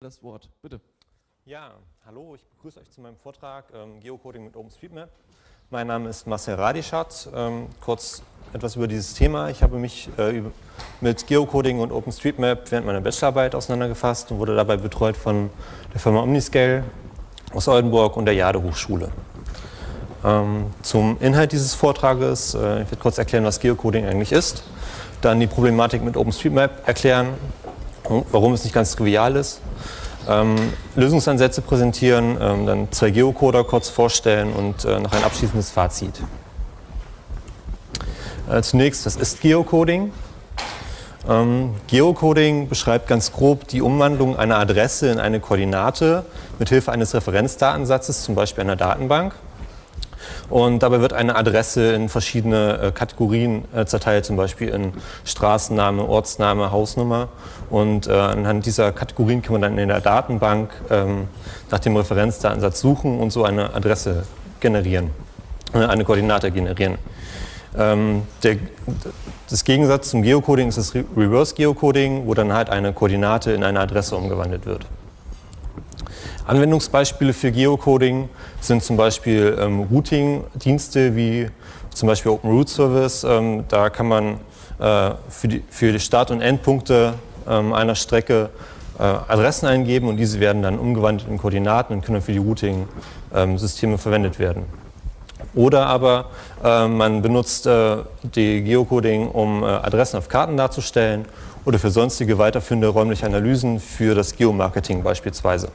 das Wort. Bitte. Ja, hallo, ich begrüße euch zu meinem Vortrag Geocoding mit OpenStreetMap. Mein Name ist Marcel Radischat. Kurz etwas über dieses Thema. Ich habe mich mit Geocoding und OpenStreetMap während meiner Bachelorarbeit auseinandergefasst und wurde dabei betreut von der Firma Omniscale aus Oldenburg und der Jade Hochschule. Zum Inhalt dieses Vortrages, ich werde kurz erklären, was Geocoding eigentlich ist, dann die Problematik mit OpenStreetMap erklären, warum es nicht ganz trivial ist, Lösungsansätze präsentieren, dann zwei Geocoder kurz vorstellen und noch ein abschließendes Fazit. Zunächst, was ist Geocoding? Geocoding beschreibt ganz grob die Umwandlung einer Adresse in eine Koordinate mithilfe eines Referenzdatensatzes, zum Beispiel einer Datenbank. Und dabei wird eine Adresse in verschiedene Kategorien zerteilt, zum Beispiel in Straßenname, Ortsname, Hausnummer. Und anhand dieser Kategorien kann man dann in der Datenbank nach dem Referenzdatensatz suchen und so eine Adresse generieren, eine Koordinate generieren. Das Gegensatz zum Geocoding ist das Reverse Geocoding, wo dann halt eine Koordinate in eine Adresse umgewandelt wird. Anwendungsbeispiele für Geocoding sind zum Beispiel Routing-Dienste wie zum Beispiel OpenRouteService. Da kann man für die Start- und Endpunkte einer Strecke Adressen eingeben und diese werden dann umgewandelt in Koordinaten und können dann für die Routing-Systeme verwendet werden. Oder aber man benutzt die Geocoding, um Adressen auf Karten darzustellen oder für sonstige weiterführende räumliche Analysen für das Geomarketing beispielsweise.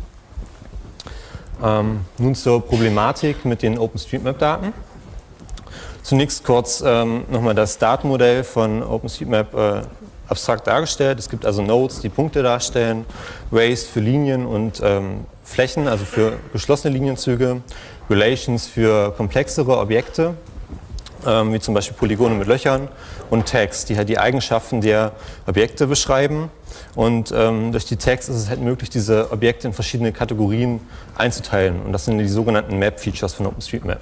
Nun zur Problematik mit den OpenStreetMap-Daten. Zunächst kurz nochmal das Datenmodell von OpenStreetMap abstrakt dargestellt. Es gibt also Nodes, die Punkte darstellen, Ways für Linien und Flächen, also für geschlossene Linienzüge, Relations für komplexere Objekte, wie zum Beispiel Polygone mit Löchern und Tags, die halt die Eigenschaften der Objekte beschreiben. Und durch die Tags ist es halt möglich, diese Objekte in verschiedene Kategorien einzuteilen. Und das sind die sogenannten Map-Features von OpenStreetMap.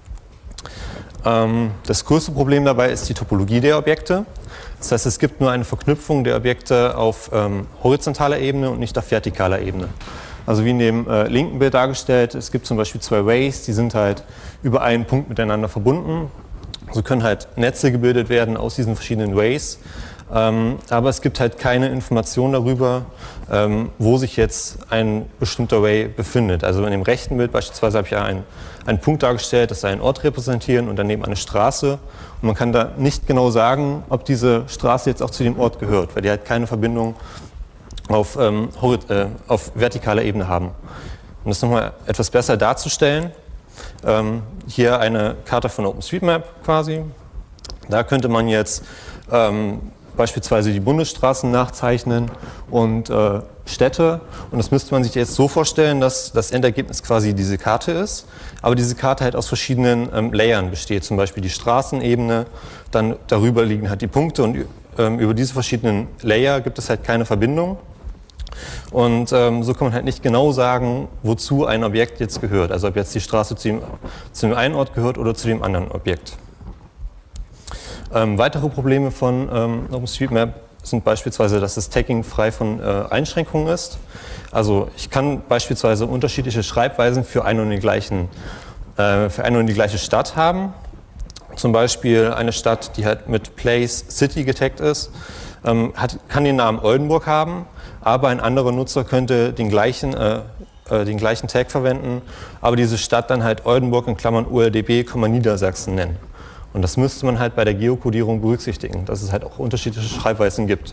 Das größte Problem dabei ist die Topologie der Objekte. Das heißt, es gibt nur eine Verknüpfung der Objekte auf horizontaler Ebene und nicht auf vertikaler Ebene. Also wie in dem linken Bild dargestellt, es gibt zum Beispiel zwei Ways, die sind halt über einen Punkt miteinander verbunden. So können halt Netze gebildet werden aus diesen verschiedenen Ways. Aber es gibt halt keine Information darüber, wo sich jetzt ein bestimmter Way befindet. Also in dem rechten Bild beispielsweise habe ich ja einen Punkt dargestellt, das soll einen Ort repräsentieren und daneben eine Straße. Und man kann da nicht genau sagen, ob diese Straße jetzt auch zu dem Ort gehört, weil die halt keine Verbindung auf vertikaler Ebene haben. Um das nochmal etwas besser darzustellen, hier eine Karte von OpenStreetMap quasi. Da könnte man jetzt beispielsweise die Bundesstraßen nachzeichnen und Städte. Und das müsste man sich jetzt so vorstellen, dass das Endergebnis quasi diese Karte ist, aber diese Karte halt aus verschiedenen Layern besteht. Zum Beispiel die Straßenebene, dann darüber liegen halt die Punkte und über diese verschiedenen Layer gibt es halt keine Verbindung. Und so kann man halt nicht genau sagen, wozu ein Objekt jetzt gehört. Also ob jetzt die Straße zu dem einen Ort gehört oder zu dem anderen Objekt. Weitere Probleme von OpenStreetMap sind beispielsweise, dass das Tagging frei von Einschränkungen ist. Also ich kann beispielsweise unterschiedliche Schreibweisen für eine und die gleiche Stadt haben. Zum Beispiel eine Stadt, die halt mit Place City getaggt ist, kann den Namen Oldenburg haben, aber ein anderer Nutzer könnte den gleichen Tag verwenden, aber diese Stadt dann halt Oldenburg in Klammern OLDB, Niedersachsen nennen. Und das müsste man halt bei der Geocodierung berücksichtigen, dass es halt auch unterschiedliche Schreibweisen gibt.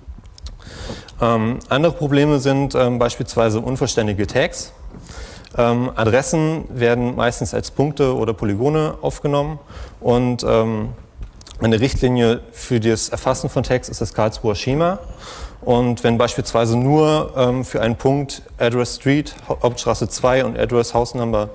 Andere Probleme sind beispielsweise unvollständige Tags. Adressen werden meistens als Punkte oder Polygone aufgenommen und eine Richtlinie für das Erfassen von Tags ist das Karlsruher Schema. Und wenn beispielsweise nur für einen Punkt Address Street, Hauptstraße 2 und Address House Number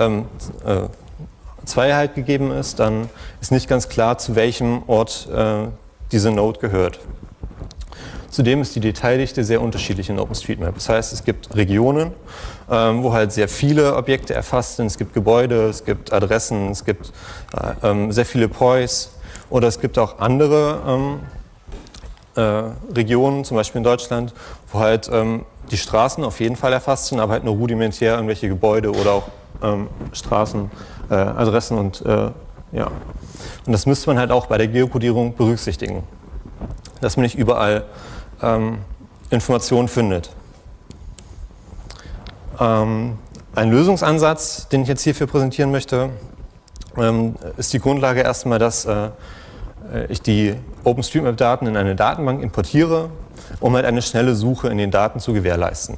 2 halt gegeben ist, dann ist nicht ganz klar, zu welchem Ort diese Node gehört. Zudem ist die Detaildichte sehr unterschiedlich in OpenStreetMap. Das heißt, es gibt Regionen, wo halt sehr viele Objekte erfasst sind. Es gibt Gebäude, es gibt Adressen, es gibt sehr viele POIs oder es gibt auch andere Regionen, zum Beispiel in Deutschland, wo halt die Straßen auf jeden Fall erfasst sind, aber halt nur rudimentär irgendwelche Gebäude oder auch Straßen, Adressen und ja. Und das müsste man halt auch bei der Geokodierung berücksichtigen, dass man nicht überall Informationen findet. Ein Lösungsansatz, den ich jetzt hierfür präsentieren möchte, ist die Grundlage erstmal, dass ich die OpenStreetMap-Daten in eine Datenbank importiere, um halt eine schnelle Suche in den Daten zu gewährleisten.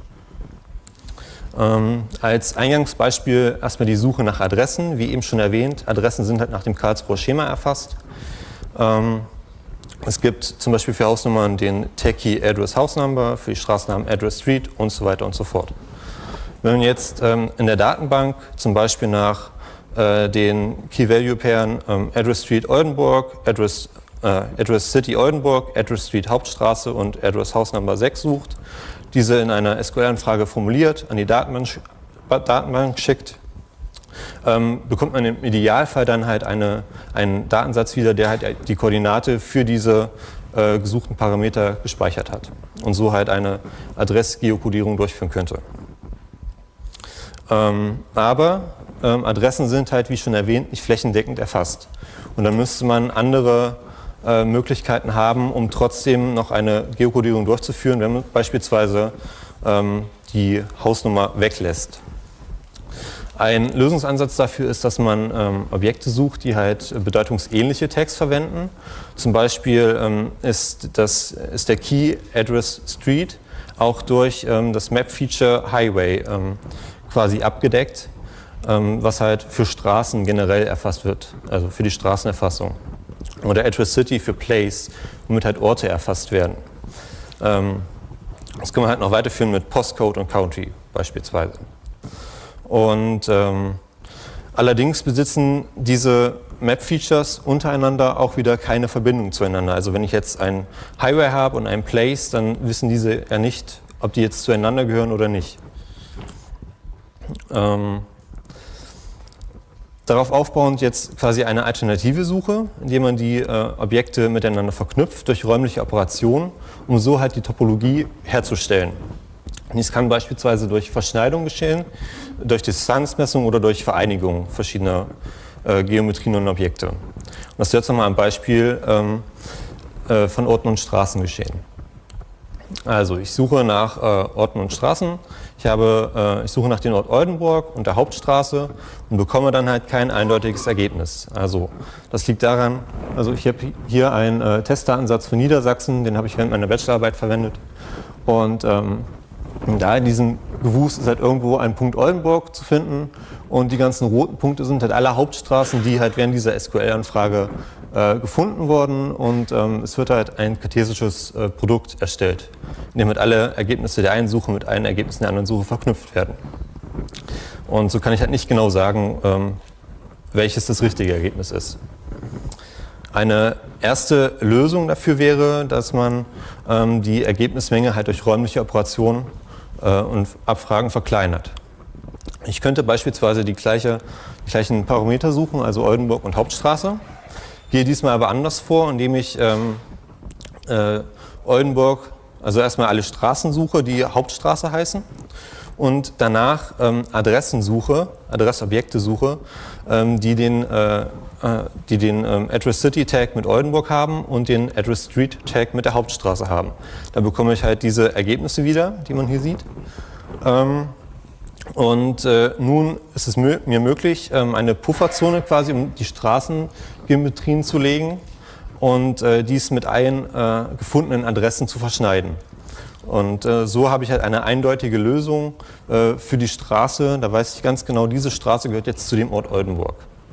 Als Eingangsbeispiel erstmal die Suche nach Adressen, wie eben schon erwähnt. Adressen sind halt nach dem Karlsruher Schema erfasst. Es gibt zum Beispiel für Hausnummern den Tag Key Address House Number, für die Straßennamen Address Street und so weiter und so fort. Wenn man jetzt in der Datenbank zum Beispiel nach den Key-Value-Pairen Address Street Oldenburg, Address City Oldenburg, Address Street Hauptstraße und Address House Number 6 sucht, diese in einer SQL-Anfrage formuliert, an die Datenbank schickt, bekommt man im Idealfall dann halt einen Datensatz wieder, der halt die Koordinate für diese gesuchten Parameter gespeichert hat und so halt eine Adressgeokodierung durchführen könnte. Aber Adressen sind halt, wie schon erwähnt, nicht flächendeckend erfasst. Und dann müsste man andere Möglichkeiten haben, um trotzdem noch eine Geokodierung durchzuführen, wenn man beispielsweise die Hausnummer weglässt. Ein Lösungsansatz dafür ist, dass man Objekte sucht, die halt bedeutungsähnliche Tags verwenden. Zum Beispiel ist der Key Address Street auch durch das Map-Feature Highway quasi abgedeckt, was halt für Straßen generell erfasst wird, also für die Straßenerfassung. Oder Address City für Place, womit halt Orte erfasst werden. Das kann man halt noch weiterführen mit Postcode und County beispielsweise. Und allerdings besitzen diese Map-Features untereinander auch wieder keine Verbindung zueinander. Also wenn ich jetzt einen Highway habe und einen Place, dann wissen diese ja nicht, ob die jetzt zueinander gehören oder nicht. Darauf aufbauend jetzt quasi eine alternative Suche, indem man die Objekte miteinander verknüpft durch räumliche Operationen, um so halt die Topologie herzustellen. Dies kann beispielsweise durch Verschneidung geschehen, durch Distanzmessung oder durch Vereinigung verschiedener Geometrien und Objekte. Und das soll jetzt nochmal am Beispiel von Orten und Straßen geschehen. Also ich suche nach Orten und Straßen. Ich suche nach dem Ort Oldenburg und der Hauptstraße und bekomme dann halt kein eindeutiges Ergebnis. Also das liegt daran, also ich habe hier einen Testdatensatz für Niedersachsen, den habe ich während meiner Bachelorarbeit verwendet. Und da in diesem Gewusst ist halt irgendwo ein Punkt Oldenburg zu finden und die ganzen roten Punkte sind halt alle Hauptstraßen, die halt während dieser SQL-Anfrage gefunden wurden und es wird halt ein kartesisches Produkt erstellt, in dem halt alle Ergebnisse der einen Suche mit allen Ergebnissen der anderen Suche verknüpft werden. Und so kann ich halt nicht genau sagen, welches das richtige Ergebnis ist. Eine erste Lösung dafür wäre, dass man die Ergebnismenge halt durch räumliche Operationen und Abfragen verkleinert. Ich könnte beispielsweise die gleichen Parameter suchen, also Oldenburg und Hauptstraße. Gehe diesmal aber anders vor, indem ich Oldenburg, also erstmal alle Straßen suche, die Hauptstraße heißen und danach Adressobjekte suche, die den Address City Tag mit Oldenburg haben und den Address Street Tag mit der Hauptstraße haben. Da bekomme ich halt diese Ergebnisse wieder, die man hier sieht. Nun ist es mir möglich, eine Pufferzone quasi um die Straßengeometrien zu legen und dies mit allen gefundenen Adressen zu verschneiden. Und so habe ich halt eine eindeutige Lösung für die Straße. Da weiß ich ganz genau, diese Straße gehört jetzt zu dem Ort Oldenburg.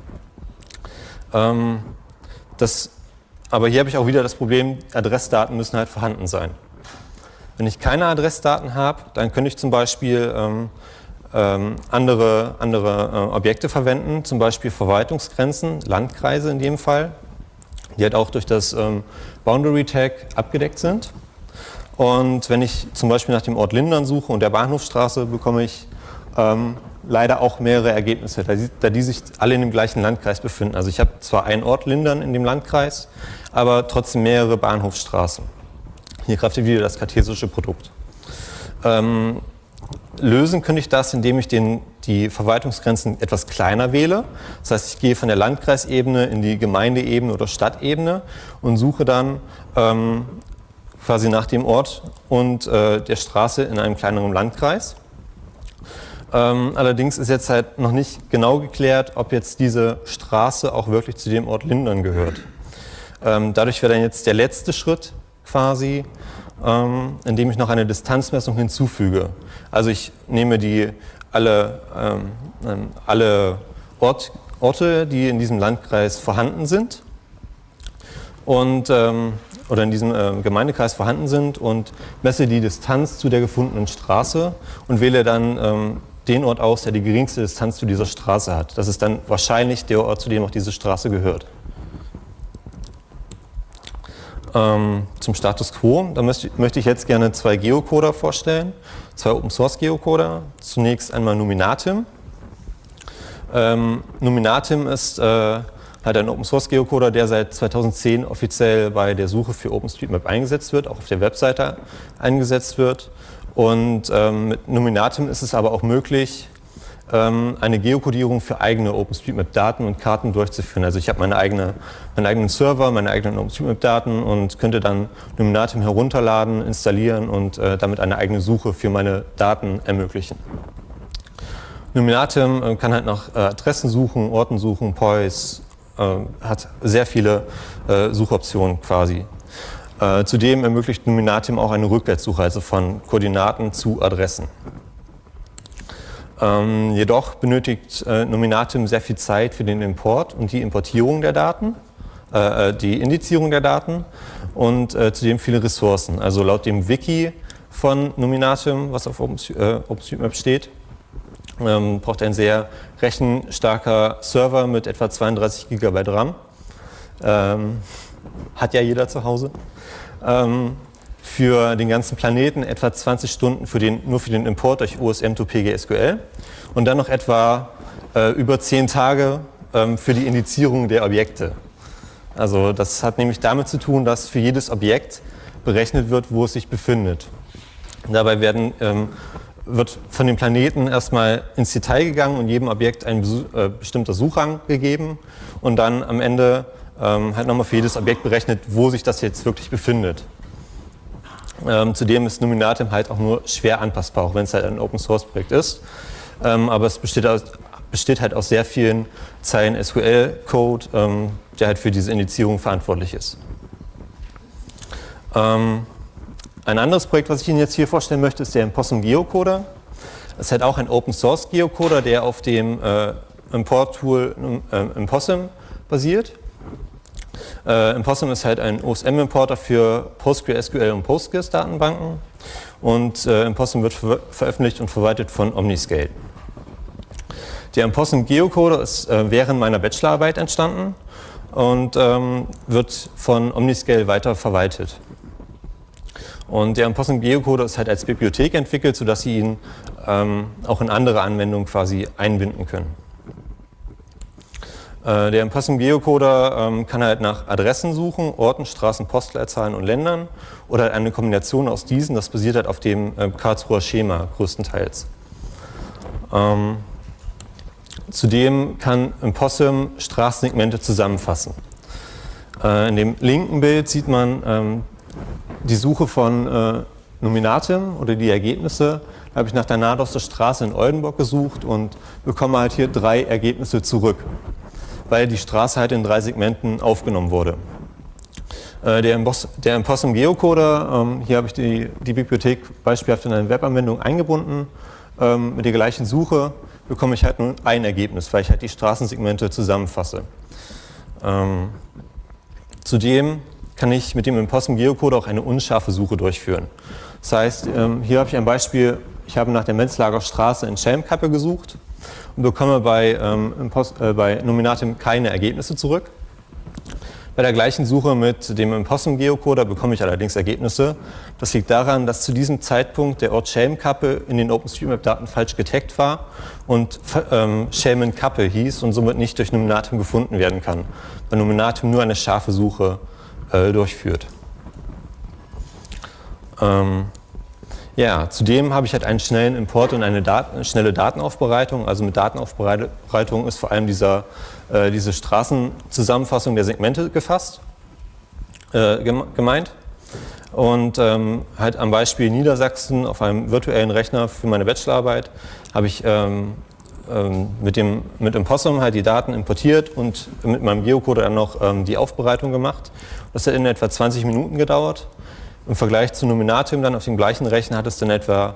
Aber hier habe ich auch wieder das Problem, Adressdaten müssen halt vorhanden sein. Wenn ich keine Adressdaten habe, dann könnte ich zum Beispiel andere Objekte verwenden, zum Beispiel Verwaltungsgrenzen, Landkreise in dem Fall, die halt auch durch das Boundary Tag abgedeckt sind. Und wenn ich zum Beispiel nach dem Ort Lindern suche und der Bahnhofstraße, bekomme ich leider auch mehrere Ergebnisse, da die sich alle in dem gleichen Landkreis befinden. Also ich habe zwar einen Ort Lindern in dem Landkreis, aber trotzdem mehrere Bahnhofsstraßen. Hier greift wieder das kartesische Produkt. Lösen könnte ich das, indem ich die Verwaltungsgrenzen etwas kleiner wähle. Das heißt, ich gehe von der Landkreisebene in die Gemeindeebene oder Stadtebene und suche dann quasi nach dem Ort und der Straße in einem kleineren Landkreis. Allerdings ist jetzt halt noch nicht genau geklärt, ob jetzt diese Straße auch wirklich zu dem Ort Lindern gehört. Dadurch wäre dann jetzt der letzte Schritt quasi, indem ich noch eine Distanzmessung hinzufüge. Also ich nehme alle Orte, die in diesem Landkreis vorhanden sind und, oder in diesem Gemeindekreis vorhanden sind und messe die Distanz zu der gefundenen Straße und wähle dann den Ort aus, der die geringste Distanz zu dieser Straße hat. Das ist dann wahrscheinlich der Ort, zu dem auch diese Straße gehört. Zum Status Quo, da möchte ich jetzt gerne zwei Geocoder vorstellen, zwei Open-Source-Geocoder. Zunächst einmal Nominatim. Nominatim ist halt ein Open-Source-Geocoder, der seit 2010 offiziell bei der Suche für OpenStreetMap eingesetzt wird, auch auf der Webseite eingesetzt wird. Und mit Nominatim ist es aber auch möglich, eine Geokodierung für eigene OpenStreetMap-Daten und Karten durchzuführen. Also ich habe meinen eigenen Server, meine eigenen OpenStreetMap-Daten und könnte dann Nominatim herunterladen, installieren und damit eine eigene Suche für meine Daten ermöglichen. Nominatim kann halt nach Adressen suchen, Orten suchen, POIs, hat sehr viele Suchoptionen quasi. Zudem ermöglicht Nominatim auch eine Rückwärtssuche, also von Koordinaten zu Adressen. Jedoch benötigt Nominatim sehr viel Zeit für den Import und die Importierung der Daten, die Indizierung der Daten und zudem viele Ressourcen. Also laut dem Wiki von Nominatim, was auf OpenStreetMap steht, braucht ein sehr rechenstarker Server mit etwa 32 GB RAM. Hat ja jeder zu Hause. Für den ganzen Planeten etwa 20 Stunden nur für den Import durch OSM to PGSQL und dann noch etwa über 10 Tage für die Indizierung der Objekte. Also das hat nämlich damit zu tun, dass für jedes Objekt berechnet wird, wo es sich befindet. Dabei wird von dem Planeten erstmal ins Detail gegangen und jedem Objekt ein bestimmter Suchrang gegeben und dann am Ende halt nochmal für jedes Objekt berechnet, wo sich das jetzt wirklich befindet. Zudem ist Nominatim halt auch nur schwer anpassbar, auch wenn es halt ein Open-Source-Projekt ist. Aber es besteht halt aus sehr vielen Zeilen SQL-Code, der halt für diese Indizierung verantwortlich ist. Ein anderes Projekt, was ich Ihnen jetzt hier vorstellen möchte, ist der Impossum Geocoder. Das ist halt auch ein Open-Source-Geocoder, der auf dem Import-Tool Impossum basiert. Impossum ist halt ein OSM-Importer für PostgreSQL und Postgres-Datenbanken und Impossum wird veröffentlicht und verwaltet von Omniscale. Der Impossum Geocoder ist während meiner Bachelorarbeit entstanden und wird von Omniscale weiter verwaltet. Und der Impossum Geocoder ist halt als Bibliothek entwickelt, sodass Sie ihn auch in andere Anwendungen quasi einbinden können. Der Impossum Geocoder kann halt nach Adressen suchen, Orten, Straßen, Postleitzahlen und Ländern oder halt eine Kombination aus diesen. Das basiert halt auf dem Karlsruher Schema größtenteils. Zudem kann Impossum Straßensegmente zusammenfassen. In dem linken Bild sieht man die Suche von Nominatim oder die Ergebnisse. Da habe ich nach der Nahdorster Straße in Oldenburg gesucht und bekomme halt hier 3 Ergebnisse zurück, weil die Straße halt in 3 Segmenten aufgenommen wurde. Der Impossum Geocoder, hier habe ich die Bibliothek beispielhaft in eine Webanwendung eingebunden. Mit der gleichen Suche bekomme ich halt nur ein Ergebnis, weil ich halt die Straßensegmente zusammenfasse. Zudem kann ich mit dem Impossum Geocoder auch eine unscharfe Suche durchführen. Das heißt, hier habe ich ein Beispiel, ich habe nach der Menzlager Straße in Schelmkappe gesucht und bekomme bei Nominatim keine Ergebnisse zurück. Bei der gleichen Suche mit dem Impossum-Geocoder bekomme ich allerdings Ergebnisse. Das liegt daran, dass zu diesem Zeitpunkt der Ort Schelmenkappe in den OpenStreetMap-Daten falsch getaggt war und Schelmenkappe hieß und somit nicht durch Nominatim gefunden werden kann, weil Nominatim nur eine scharfe Suche durchführt. Ja, zudem habe ich halt einen schnellen Import und eine schnelle Datenaufbereitung. Also mit Datenaufbereitung ist vor allem diese Straßenzusammenfassung der Segmente gemeint. Und halt am Beispiel Niedersachsen auf einem virtuellen Rechner für meine Bachelorarbeit habe ich mit Impossum halt die Daten importiert und mit meinem Geocoder dann noch die Aufbereitung gemacht. Das hat in etwa 20 Minuten gedauert. Im Vergleich zu Nominatim dann auf dem gleichen Rechner hat es dann etwa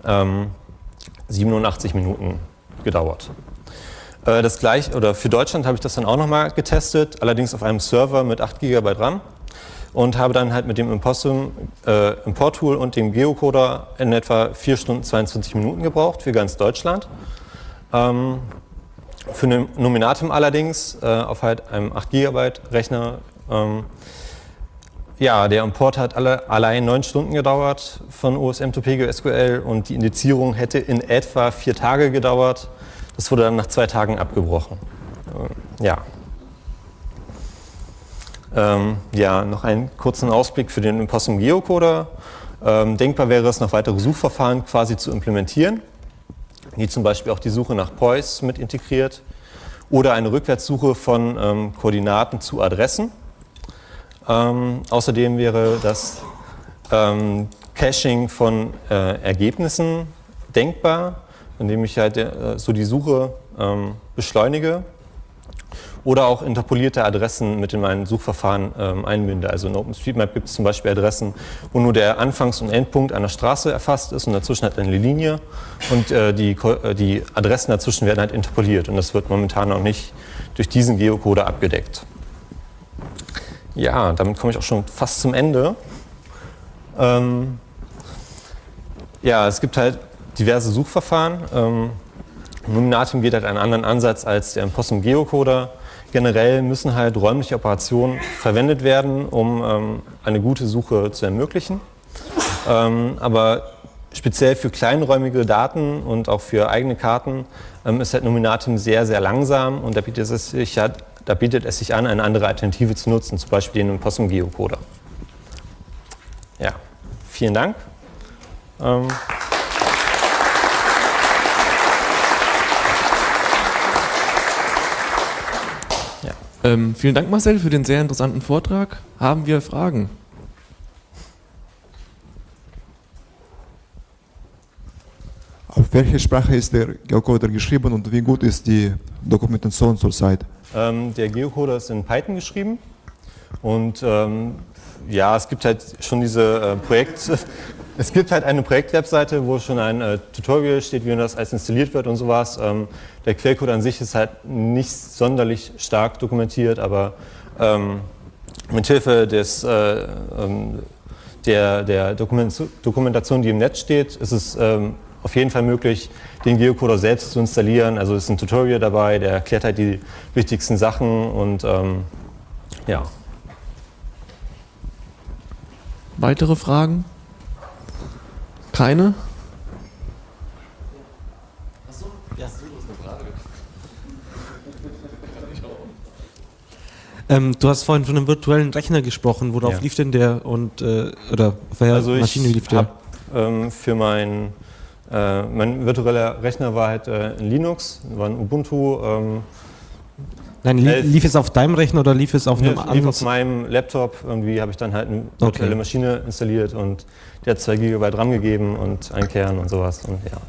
87 Minuten gedauert. Das gleiche, oder für Deutschland habe ich das dann auch nochmal getestet, allerdings auf einem Server mit 8 GB RAM und habe dann halt mit dem Impossum Import-Tool und dem Geocoder in etwa 4 Stunden 22 Minuten gebraucht für ganz Deutschland. Für Nominatim allerdings auf halt einem 8 GB Rechner ja, der Import hat allein 9 Stunden gedauert von OSM to PGSQL und die Indizierung hätte in etwa 4 Tage gedauert. Das wurde dann nach 2 Tagen abgebrochen. Ja. Ja, noch einen kurzen Ausblick für den Impossum Geocoder. Denkbar wäre es, noch weitere Suchverfahren quasi zu implementieren, die zum Beispiel auch die Suche nach POIs mit integriert oder eine Rückwärtssuche von Koordinaten zu Adressen. Außerdem wäre das Caching von Ergebnissen denkbar, indem ich halt so die Suche beschleunige oder auch interpolierte Adressen mit in mein Suchverfahren einbinde. Also in OpenStreetMap gibt es zum Beispiel Adressen, wo nur der Anfangs- und Endpunkt einer Straße erfasst ist und dazwischen halt eine Linie und die Adressen dazwischen werden halt interpoliert und das wird momentan noch nicht durch diesen Geocoder abgedeckt. Ja, damit komme ich auch schon fast zum Ende. Ja, es gibt halt diverse Suchverfahren. Nominatim geht halt einen anderen Ansatz als der Impossum Geocoder. Generell müssen halt räumliche Operationen verwendet werden, um eine gute Suche zu ermöglichen. Aber speziell für kleinräumige Daten und auch für eigene Karten ist halt Nominatim sehr, sehr langsam und da bietet es sich an, eine andere Alternative zu nutzen, zum Beispiel den Impossum Geocoder. Ja, vielen Dank. Vielen Dank, Marcel, für den sehr interessanten Vortrag. Haben wir Fragen? Auf welche Sprache ist der Geocoder geschrieben und wie gut ist die Dokumentation zurzeit? Der Geocoder ist in Python geschrieben und ja, es gibt halt schon diese es gibt halt eine Projektwebseite, wo schon ein Tutorial steht, wie das alles installiert wird und sowas. Der Quellcode an sich ist halt nicht sonderlich stark dokumentiert, aber mit Hilfe der Dokumentation, die im Netz steht, ist es auf jeden Fall möglich, den Geocoder selbst zu installieren. Also ist ein Tutorial dabei, der erklärt halt die wichtigsten Sachen und ja. Weitere Fragen? Keine? Achso, ja, das ist eine Frage. Du hast vorhin von einem virtuellen Rechner gesprochen. Worauf lief denn der und oder auf welcher Maschine lief der? Für mein virtueller Rechner war halt in Linux, war ein Ubuntu. Nein, lief es auf deinem Rechner oder lief es auf einem anderen? Lief auf meinem Laptop. Irgendwie habe ich dann halt eine virtuelle Maschine installiert und der hat 2 GB RAM gegeben und einen Kern und sowas. Und ja.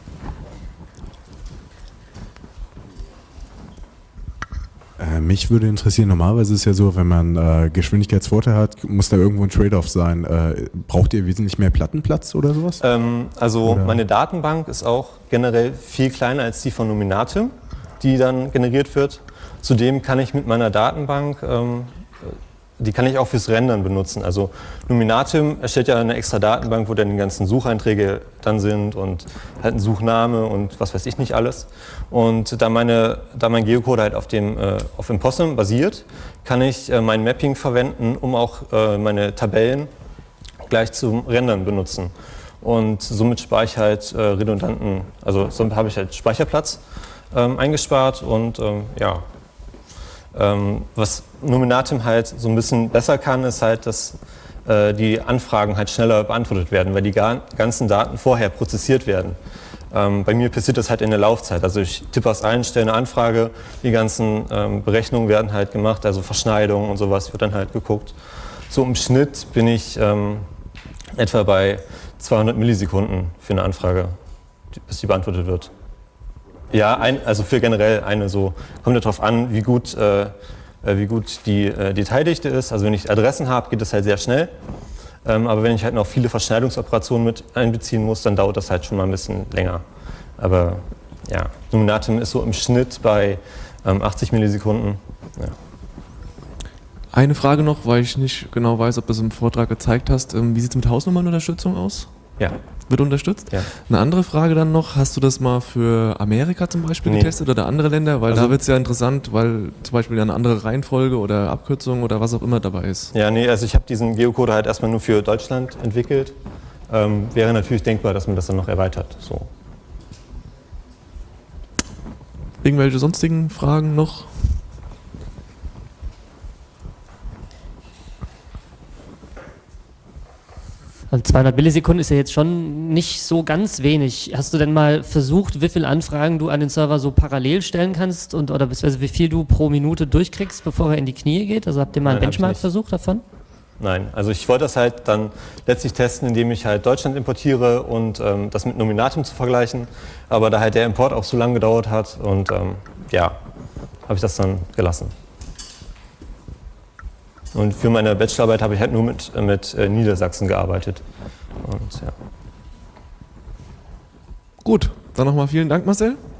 Mich würde interessieren, normalerweise ist es ja so, wenn man Geschwindigkeitsvorteil hat, muss da irgendwo ein Trade-off sein. Braucht ihr wesentlich mehr Plattenplatz oder sowas? Meine Datenbank ist auch generell viel kleiner als die von Nominatim, die dann generiert wird. Zudem kann ich mit meiner Datenbank die kann ich auch fürs Rendern benutzen. Also Nominatim erstellt ja eine extra Datenbank, wo dann die ganzen Sucheinträge dann sind und halt ein Suchname und was weiß ich nicht alles. Und da mein Geocode halt auf dem Possum basiert, kann ich mein Mapping verwenden, um auch meine Tabellen gleich zum Rendern benutzen. Und somit spare ich halt redundanten, also somit habe ich halt Speicherplatz eingespart und ja. Was Nominatim halt so ein bisschen besser kann, ist halt, dass die Anfragen halt schneller beantwortet werden, weil die ganzen Daten vorher prozessiert werden. Bei mir passiert das halt in der Laufzeit. Also ich tippe aus allen Stellen eine Anfrage, die ganzen Berechnungen werden halt gemacht, also Verschneidungen und sowas wird dann halt geguckt. So im Schnitt bin ich etwa bei 200 Millisekunden für eine Anfrage, bis die beantwortet wird. Ja, also für generell eine so, kommt ja darauf an, wie gut die Detaildichte ist. Also wenn ich Adressen habe, geht das halt sehr schnell. Aber wenn ich halt noch viele Verschneidungsoperationen mit einbeziehen muss, dann dauert das halt schon mal ein bisschen länger. Aber ja, Nominatim ist so im Schnitt bei 80 Millisekunden. Ja. Eine Frage noch, weil ich nicht genau weiß, ob du es im Vortrag gezeigt hast. Wie sieht es mit Hausnummernunterstützung aus? Ja. Wird unterstützt? Ja. Eine andere Frage dann noch, hast du das mal für Amerika zum Beispiel getestet oder andere Länder? Weil da wird es ja interessant, weil zum Beispiel eine andere Reihenfolge oder Abkürzung oder was auch immer dabei ist. Ja, nee, also ich habe diesen Geocoder halt erstmal nur für Deutschland entwickelt. Wäre natürlich denkbar, dass man das dann noch erweitert. So. Irgendwelche sonstigen Fragen noch? Und 200 Millisekunden ist ja jetzt schon nicht so ganz wenig. Hast du denn mal versucht, wie viele Anfragen du an den Server so parallel stellen kannst oder beziehungsweise wie viel du pro Minute durchkriegst, bevor er in die Knie geht? Also habt ihr mal einen Benchmark-Versuch davon? Nein, also ich wollte das halt dann letztlich testen, indem ich halt Deutschland importiere und das mit Nominatim zu vergleichen. Aber da halt der Import auch so lange gedauert hat und ja, habe ich das dann gelassen. Und für meine Bachelorarbeit habe ich halt nur mit Niedersachsen gearbeitet. Und, ja. Gut, dann nochmal vielen Dank, Marcel.